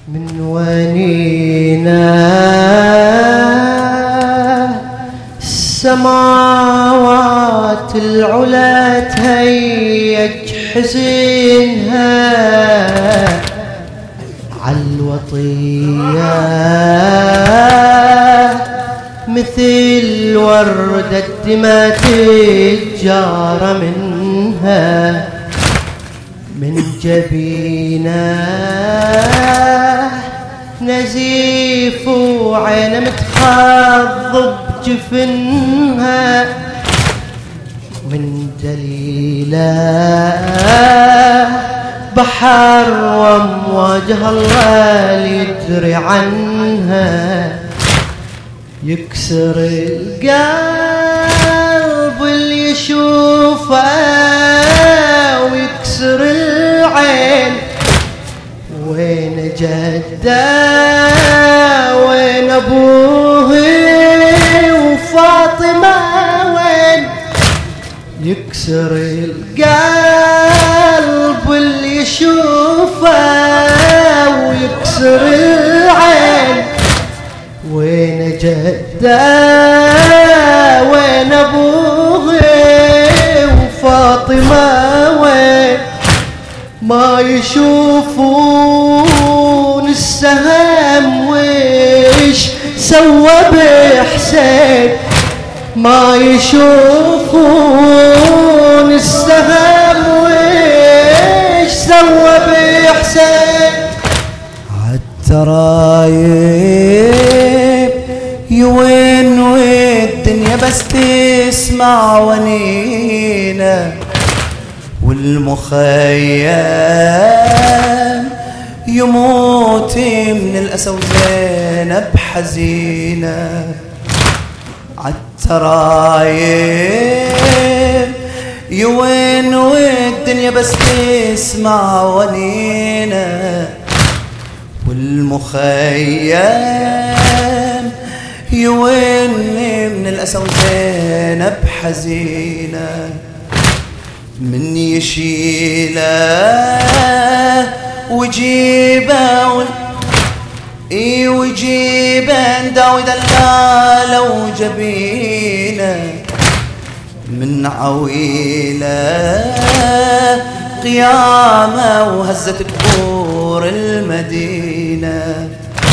من ونينا السماوات العلا تهيج حزنها عالوطية مثل وردة دمى تجار منها من جبينه نزيف وعينه متخضب جفنها من دليله بحر وامواجها الله يدري عنها يكسر القلب اللي يشوفه ويكسر العين وين جده وين ابوه وفاطمه وين يكسر القلب اللي يشوفه ويكسر العين وين جده وين ابوه وفاطمه وين ما يشوفون السهم ويش سوى بحسين ما يشوفون السهم ويش سوى بحسين عالترايب يوين والدنيا بس تسمع ونينا والمخيم يموت من الأسى وزينب حزينة عالترايب يوين والدنيا بس تسمع ونينا والمخيم يوين من الأسى وزينب حزينة من يشيله وجيبه وجيبه داود دلاله وجبينه من عويله قيامه وهزت قبور المدينه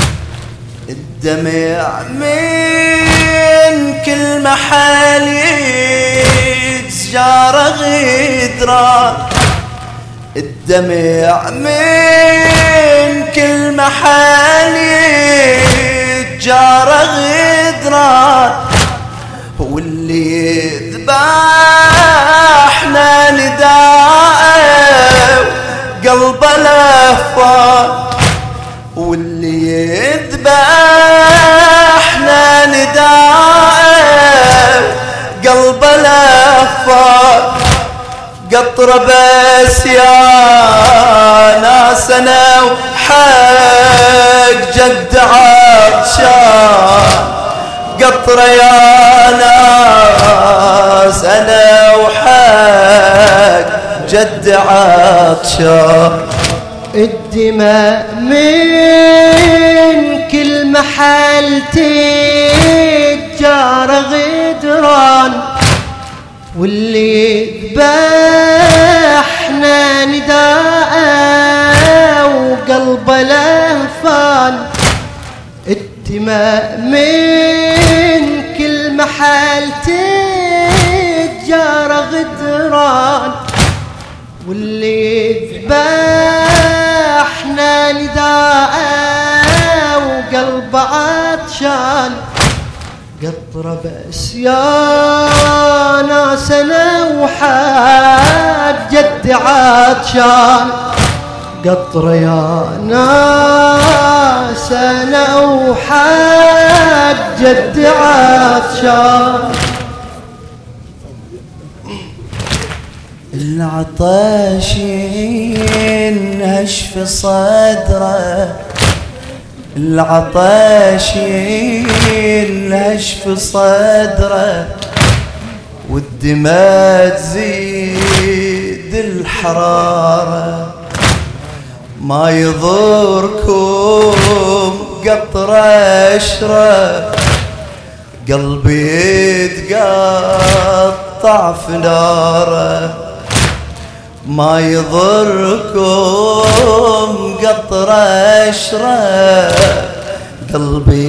الدمع من كل محل جارة غدران الدمع من كل محل جارة غدران واللي ذبحنا نداء قلبه لهفان واللي ذبحنا نداء قلبه لهفان قطرة بس يا ناس انا وحق جد عطشان قطرة يا ناس انا وحق جد عطشان الدماء من كل محل تجار غدران واللي ذبحنا نداء وقلبه لهفان الدماء من كل محل تجار غدران واللي ذبحنا نداء وقلبه عطشان قطرة بس يا ناس انا وحق جد عطشان قطرة يا ناس انا وحق جد عطشان العطش ينهش في صدره العطش ينهش في صدره والدماء تزيد الحرارة ما يضركم قطرة اشرب قلبي يتقطع في ناره ما يضركم قطرة اشرب قلبي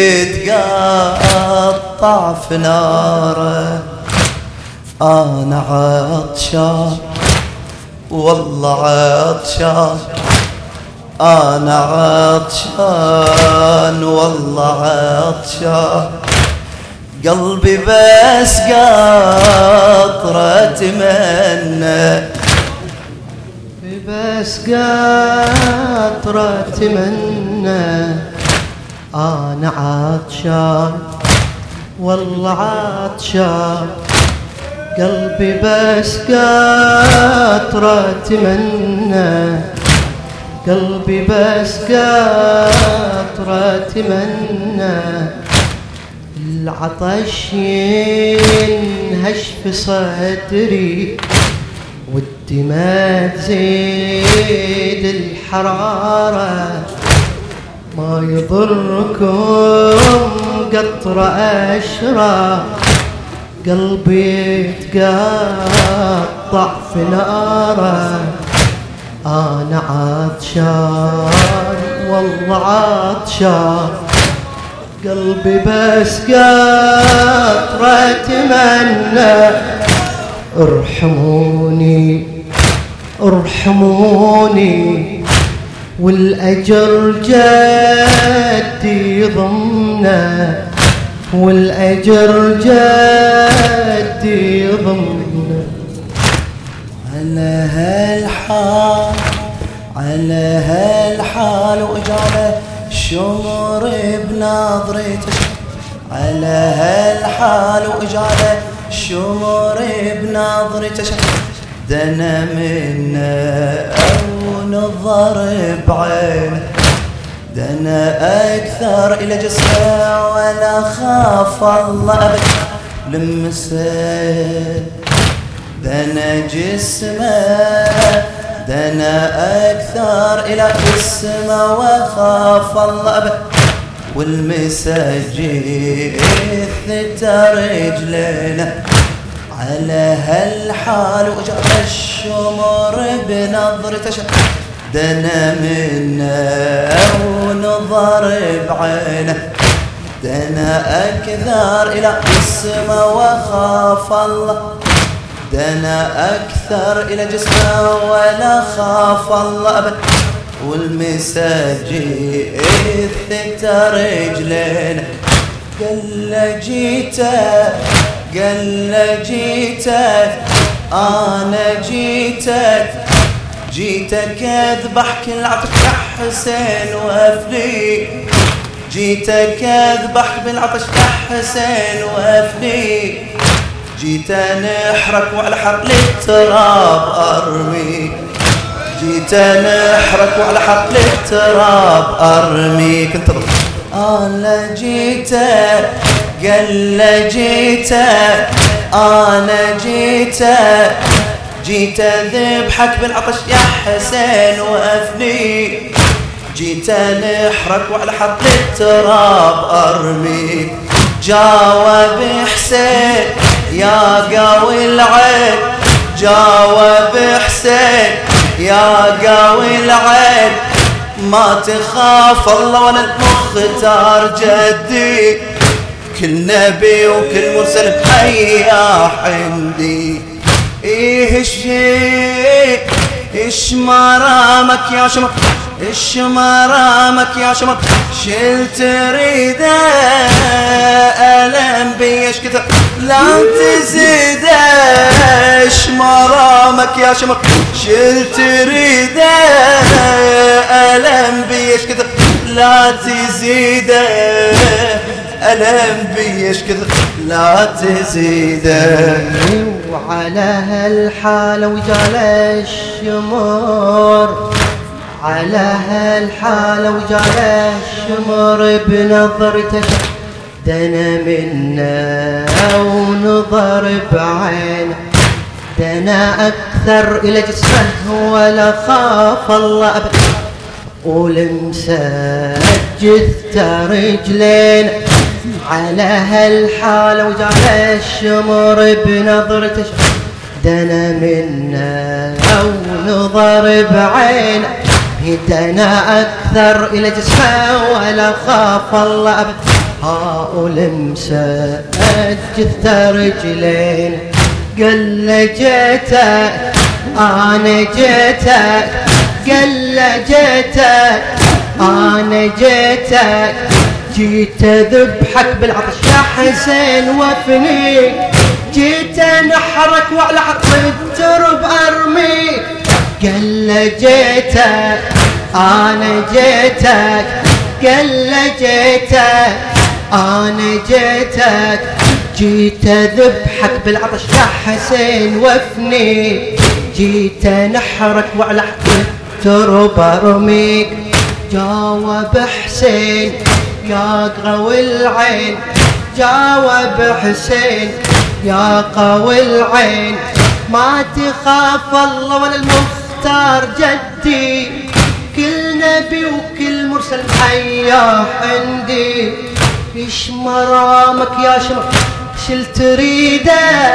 يتقطع في ناره انا عطشان والله عطشان انا عطشان والله عطشان قلبي بس قطرة تمنى بس قطرة تمنى أنا عطشان والله عطشان قلبي بس قطرة تمنى قلبي بس قطرة تمنى العطش ينهش في صدري والدماء تزيد الحرارة ما يضركم قطرة أشرب قلبي يتقطع في ناره أنا عطشان والله عطشان قلبي بس قطرة تمنى ارحموني ارحموني والأجر جدي ضمنه والأجر جدي ضمنه على هالحال وإجابة شمر بنظرته على هالحال وإجابة شمر بنظرته دنا منا أو نظر بعينه دنا أكثر إلى جسمه ولا خاف الله أبدا لمسه دنا جسمه دنا أكثر إلى جسمه وخاف الله أبدا والمساجد ثتر رجلنا على هالحال وجاب الشمر بنظرته دنا منا ونظر بعينه دنا أكثر إلى جسمه وخاف الله دنا أكثر إلى جسمه ولا خاف الله أبدا والمساجد ثتر رجلنا قال جيتك أنا جيتك أذبحك العطش يا حسين وافلي جيتك أذبحك بالعطش يا حسين وافلي جيت نحرك وعلى حرق للتراب أرمي جيت نحرك وعلى حرق للتراب أرميك انتظر أنا جيتك قال جيتك أنا جيت ذبحك بالعطش يا حسين وأفني جيت نحرك وعلى حرق للتراب أرميك جاوب حسين يا قوي العين جاوب حسين يا قوي العين ما تخاف الله ولا المختار جدي كل نبي وكل مرسل حيا عندي ايه الشيء ايش مرامك يا شمر ايش مرامك يا شمر شلت ريده ألم بيش كثر لا تزيد ايش مرامك يا شمر شلت ريده ألم بيش كثر لا تزيد ألم بيش كثر لا تزيد وعلى هالحالة وجال الشمر على هالحالة وجال الشمر بنظرته دنا منا ونظر بعينه دنا أكثر إلى جسمه ولا خاف الله أبدا ولمسة جثة رجلين على هالحالة وجعل الشمر بنظرته دنا منا ونظر بعينه دنا أكثر إلى جسمه ولا خاف الله أبد ولمسة جثة رجلين قال له جيتك أنا جيتك قال له جيتك أنا جيتك جيت ذبحك بالعطش يا حسين وفنيك جيت نحرك وعلى حق الترب أرميك قال له جيتك أنا جيتك قال له جيتك أنا جيتك جيت ذبحك بالعطش يا حسين وفنيك جيت نحرك وعلى حق الترب أرميك جاوب حسين يا قوي العين جاوب حسين يا قوي العين ما تخاف الله ولا المختار جدي كل نبي وكل مرسل حياه عندي ايش مرامك يا شمر شل تريده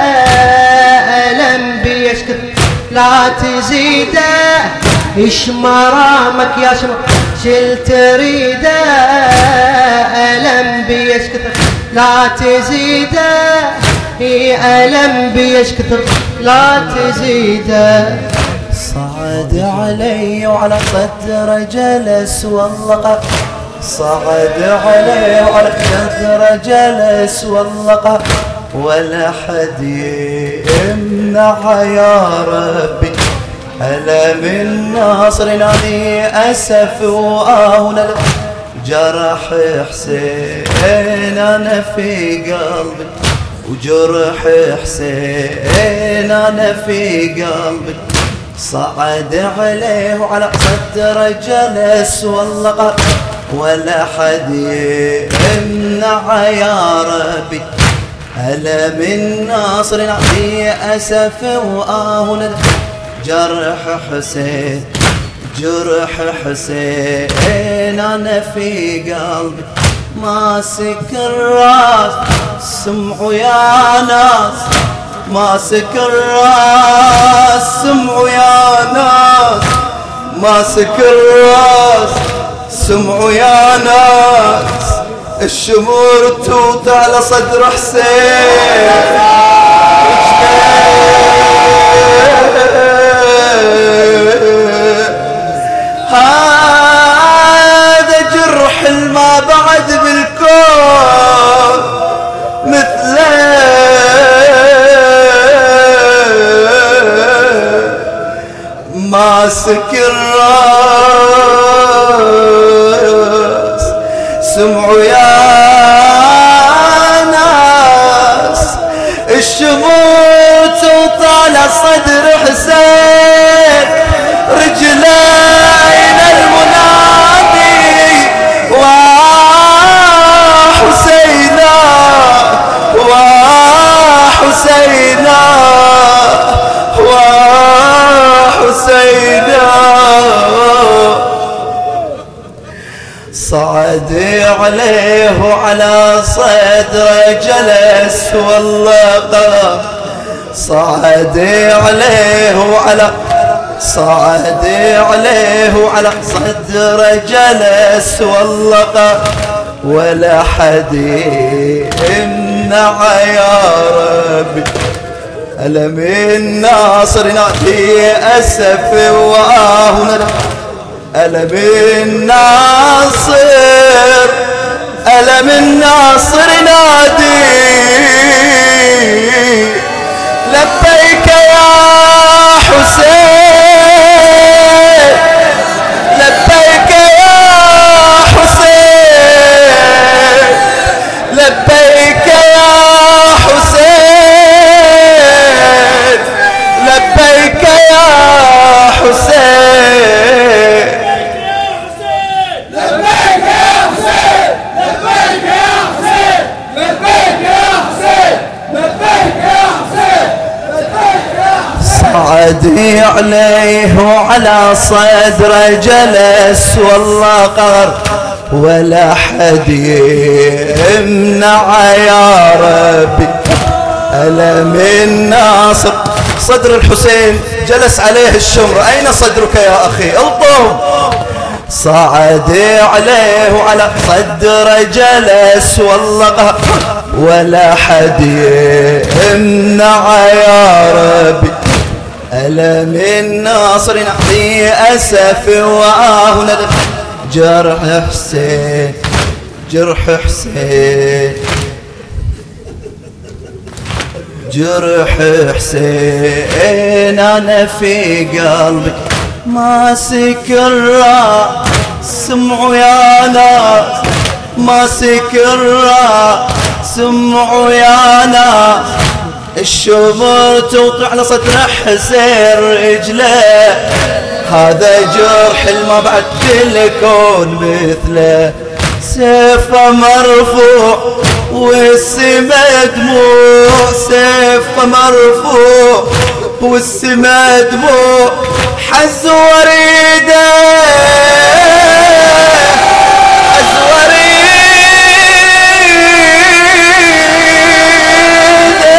ألم بيشكر لا تزيده ايش مرامك يا شمر شل تريده ألم بيشكر لا تزيده ألم بيشكر لا تزيده صعد علي وعلى صدره جلس والله صعد علي وعلى صدره جلس والله ولا حد يمنع يا ربي ألم الناصر نادي أسف وآهنا جرح حسين أنا في قلبي وجرح حسين أنا في قلبي صعد عليه وعلى صدره جلس والله ولا حد يمنع يا ربي ألم الناصر نعطي أسف وآهنا جرح حسين جرح حسين أنا في قلبي ماسك الراس سمعوا يا ناس ماسك الراس سمعوا يا ناس ماسك الراس سمعوا يا ناس الشمور توت على صدر حسين هذا جرح الما بعد بالكون مثله ماسك الراس سمعوا يا ناس الشموع توطى صدر حسين رجلين المنادي وحسينا وحسينا وحسينا صعد عليه وعلى صدره جلس والله صعد عليه وعلى صعد عليه وعلى صدره جلس والله ولا حد يمنع يا ربي ألم الناصر نادي أسف وآهنا ألم الناصر ألم الناصر نادي لبيك يا حسين لبيك يا حسين لبيك يا حسين لبيك يا حسين لبيك يا حسين لبيك يا حسين لبيك صعد عليه وعلى صدره جلس والله قهر ولا حد يمنع يا ربي ألم الناصر. صدر الحسين جلس عليه الشمر، أين صدرك يا أخي؟ الطم. صعد عليه وعلى صدره جلس والله قهر ولا حد يمنع يا ربي ألم الناصر. نعطي أسف وآهنا جرح حسين جرح حسين جرح حسين أنا في قلبي ماسك الراس. سمعوا يا ناس ماسك الراس، سمعوا يا ناس الشمر توقع على صدر حسين رجله. هذا جرح ما بعد في الكون مثله. سيفه مرفوع والسما دموع، سيفه مرفوع والسما دموع. حز وريده حز وريده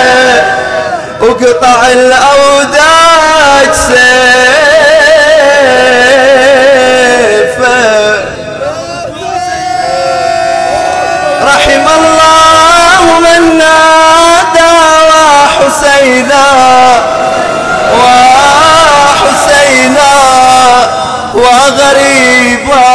وقطع الأوداج سيفه. رحم الله من نادى وحسينا وحسينا وغريبا.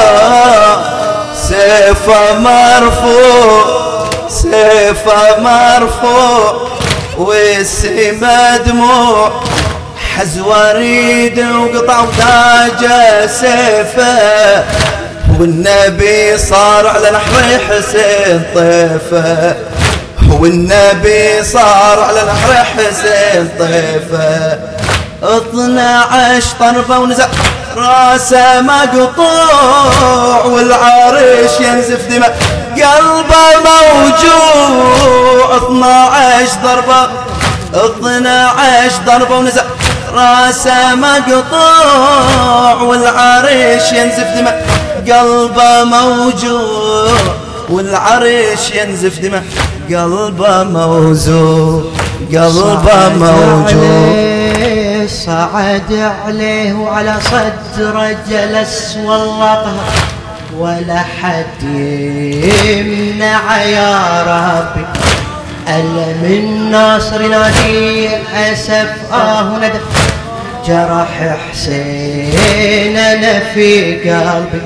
سيفه مرفوع سيفه مرفوع والسما دموع. حز وريد وقطع وداجه سيفه والنبي صار على نحر حسين طيفه. والنبي صار على نحر حسين طيفه. 12 طرفه ونزع راسه مقطوع والعرش ينزف دماء قلبه موجوع. 12 ضربه 12 ضربه ونزع راسه مقطوع والعرش ينزف دماء قلبه موجوع. والعرش ينزف دماء قلبه موجوع قلبه موجوع. صعد عليه وعلى صدره جلس والله قهر ولا حد يمنع يا ربي ألم الناصر. نادي أسف ندف جرح حسين أنا في قلبي.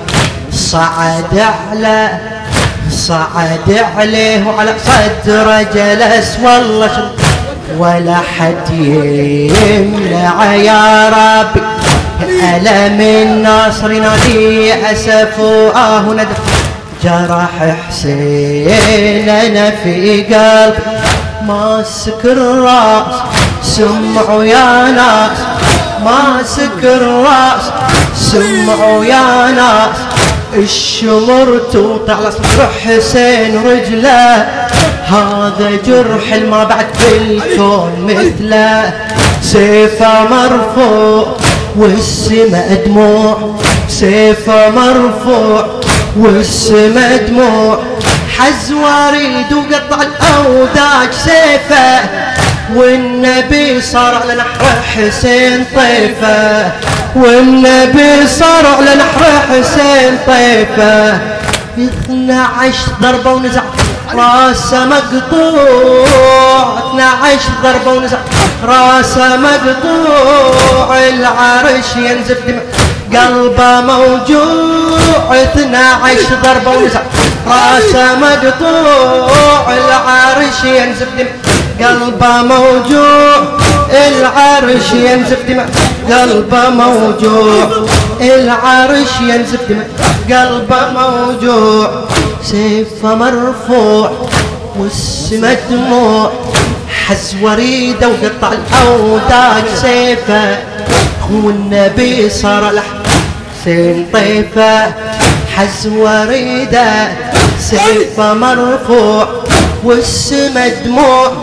صعد عليه وعلى صدره جلس والله ولا حد يمنع يا ربي ألم الناصر. نادي أسف ندف جرح حسين أنا في قلبي. ماسك الراس سمعوا يا ناس ماسك الراس سمعوا يا ناس الشمر توطع على صدر حسين رجله. هذا جرح ما بعد في الكون مثله. سيفه مرفوع والسما دموع سيفه مرفوع والسما دموع. حز وريد وقطع الأوداج سيفه والنبي صار على نحر حسين طيفه. والنبي صار على نحر حسين طيفه. 12 ضربه ونزع راسه مقطوع. 12 ضربه ونزع راسه مقطوع. العرش ينزف دماء قلبه موجوع. 12 ضربه ونزع راسه مقطوع. العرش ينزف دماء قلبه موجوع. العرش ينزف دماء قلبه موجوع. العرش ينزف دماء قلبه موجوع. سيفه مرفوع والسما دموع. حز وريده وقطع الأوداج سيفه والنبي صار لحسين طيفه. حز وريده سيفه مرفوع والسما دموع.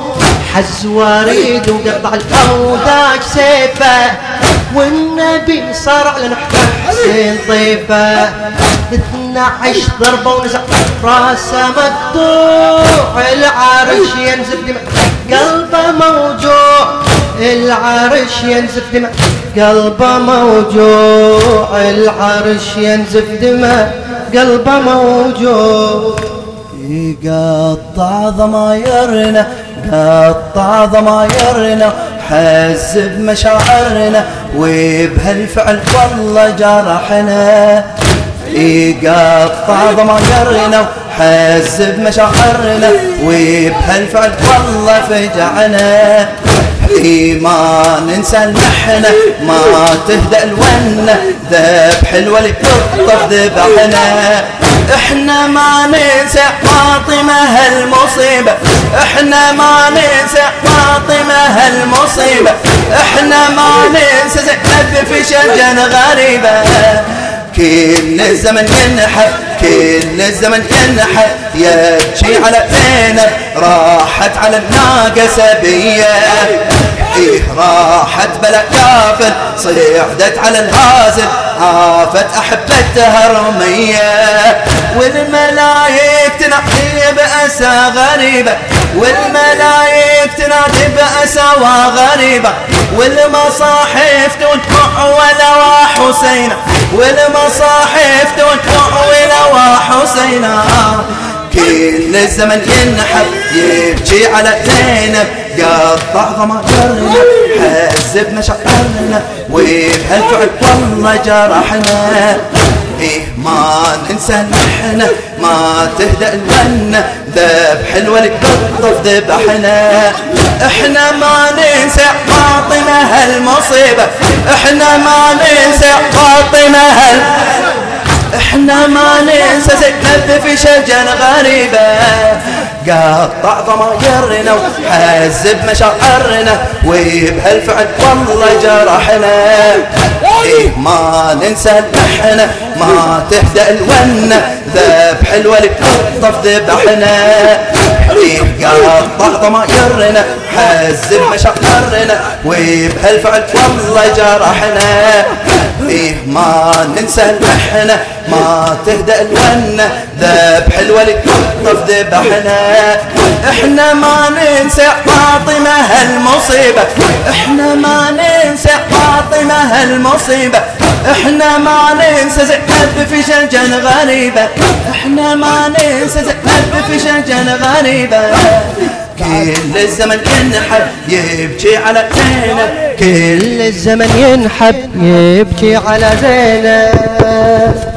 حز وريد وقطع الأوداج سيفه، والنبي صار على حسين طيفه. 12 ضربة ونزع راسه مقطوع، العرش ينزف دماء قلبه موجوع، العرش ينزف دماء قلبه موجوع، العرش ينزف دماء قلبه موجوع. يقطع ضمايرنا قطع ضمايرنا، حز بمشاعرنا وبهالفعل والله جرحنا. يقطع ضمايرنا وحز بمشاعرنا وبهالفعل والله فجعنا. ما ننسى المحنة ما تهدأ الونة، ذبح الولي بالطف ذبحنا. احنا ما ننسى فاطمة هالمصيبة، احنا ما ننسى فاطمة هالمصيبة، احنا ما ننسى زينب في شجن غريبة. كل الزمن ينحب كل الزمن ينحب، يبكي على زينب راحت على الناقة سبية. إيه راحت بلا كافل صيحدت على الهازل، عافت أحبتها رمية. والملايك تنادي بأسى غريبة، والملايك تنادي بأسى وغريبة، والمصاحف تدمع ولوا حسينا، والمصاحف تدمع ولوا حسينا. كل الزمن ينحب يبكي على زينب، قطع ضمايرنا حز بمشاعرنا وبهالفعل والله جرحنا. إيه ما ننسى المحنة ما تهدأ الونة، ذبح الولي بالطف ذبحنا. احنا ما ننسى فاطمة هالمصيبة، احنا ما ننسى فاطمة احنا ما ننسى زينب في شجن غريبة. قطع ضمايرنا وحز بمشاعرنا وبهالفعل والله جرحنا. إيه ما ننسى المحنة ما تهدأ الونة، ذبح الولي بالطف ذبحنا. إيه قطع ضمايرنا حز بمشاعرنا وبهالفعل والله جرحنا. إيه ما ننسى المحنة ما تهدأ الونة، ذبح الولي بالطف ذبحنا. احنا ما ننسى فاطمة هالمصيبة، احنا ما ننسى فاطمة هالمصيبة، احنا ما ننسى زينب في شجن غريبة، احنا ما ننسى زينب في شجن غريبة. كل الزمن ينحب يبكي على زينب، كل الزمن ينحب يبكي على زينب.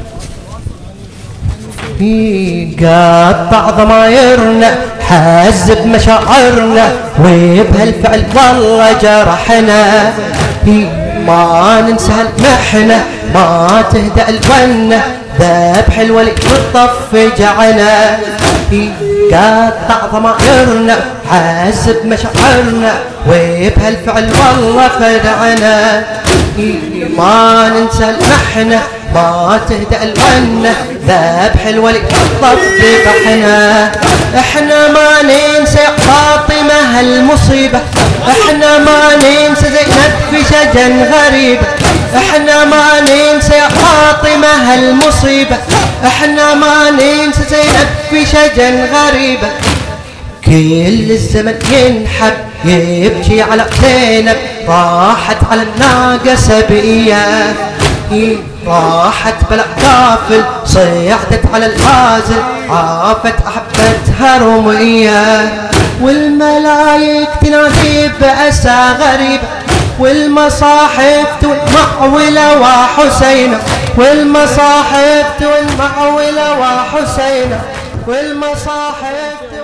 قطع ضمايرنا حز بمشاعرنا وبهالفعل والله جرحنا. ما ننسى المحنة ما تهدأ الونة، ذبح الولي بالطف فجعنا. قطع ضمايرنا حز بمشاعرنا وبهالفعل والله فدعنا. ما ننسى المحنة ما تهدأ الونة، ذبح الولي بالطف ذبحنا. احنا ما ننسى فاطمة هالمصيبة، احنا ما ننسى زينب في شجن غريبة، احنا ما ننسى فاطمة هالمصيبة، احنا ما ننسى زينب في شجن غريبة. كل الزمن ينحب يبكي على زينب، راحت على الناقة سبية. راحت بلا كافل صيحتت على الغازل، عافت أحبتها رمية. والملايك تنادي بأسى غريبة، والمصاحف تلمع ولوا حسينا، والمصاحف تلمع ولوا حسينا، والمصاحف